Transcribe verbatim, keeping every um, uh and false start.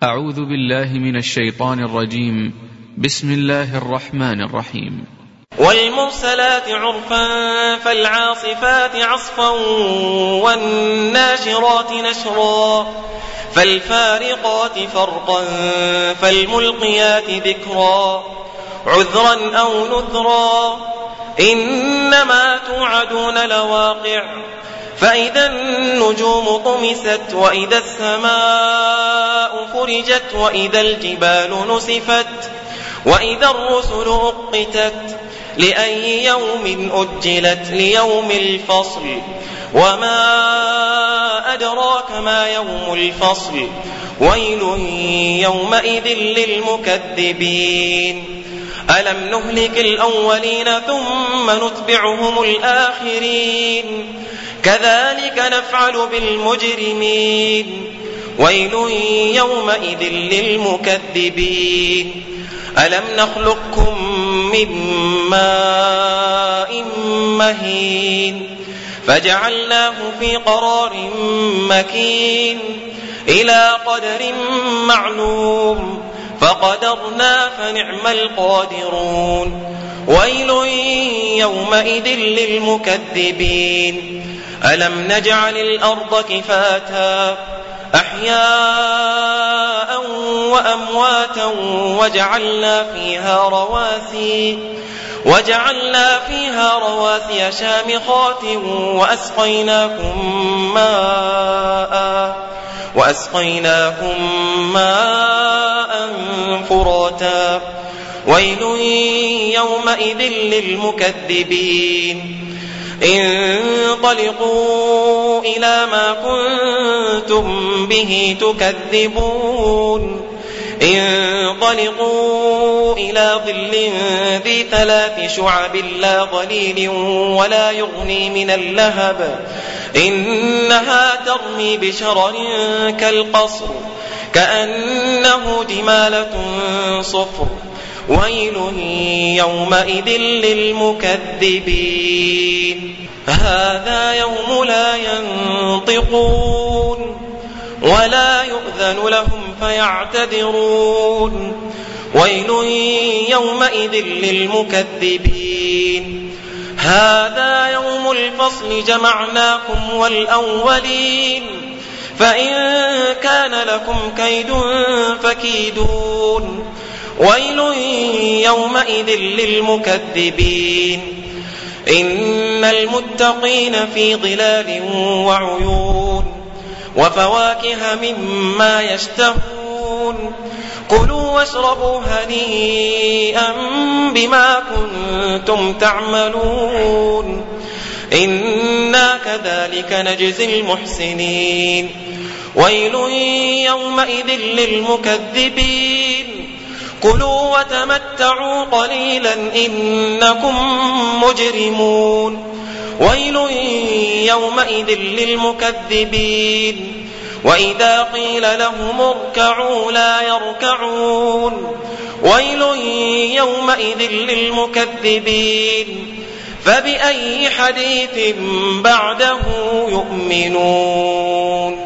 أعوذ بالله من الشيطان الرجيم. بسم الله الرحمن الرحيم. والمرسلات عرفا فالعاصفات عصفا والناشرات نشرا فالفارقات فرقا فالملقيات ذكرا عذرا أو نذرا إنما توعدون لواقع فإذا النجوم طمست وإذا السماء فرجت وإذا الجبال نسفت وإذا الرسل أقتت لأي يوم أجلت ليوم الفصل وما أدراك ما يوم الفصل ويل يومئذ للمكذبين ألم نهلك الأولين ثم نتبعهم الآخرين كذلك نفعل بالمجرمين ويل يومئذ للمكذبين ألم نخلقكم من ماء مهين فجعلناه في قرار مكين إلى قدر معلوم فقدرنا فنعم القادرون ويل يومئذ للمكذبين ألم نجعل الأرض كفاتا أحياء وأمواتا وجعلنا فيها رواسي وجعلنا فيها رواسي شامخات وأسقيناكم ماء وأسقيناكم ماء فراتا ويل يومئذ للمكذبين انطلقوا إلى ما كنتم به تكذبون انطلقوا إلى ظل ذي ثلاث شعب لا ظليل ولا يغني من اللهب إنها ترمي بشرر كالقصر كأنه جمالة صفر ويل يومئذ للمكذبين هذا يوم لا ينطقون ولا يؤذن لهم فيعتذرون ويل يومئذ للمكذبين هذا يوم الفصل جمعناكم والأولين فإن كان لكم كيد فكيدون ويل يومئذ للمكذبين إن المتقين في ظلال وعيون وفواكه مما يشتهون كلوا واشربوا هنيئا بما كنتم تعملون إنا كذلك نجزي المحسنين ويل يومئذ للمكذبين كلوا وتمتعوا قليلا إنكم مجرمون ويل يومئذ للمكذبين وإذا قيل لهم اركعوا لا يركعون ويل يومئذ للمكذبين فبأي حديث بعده يؤمنون.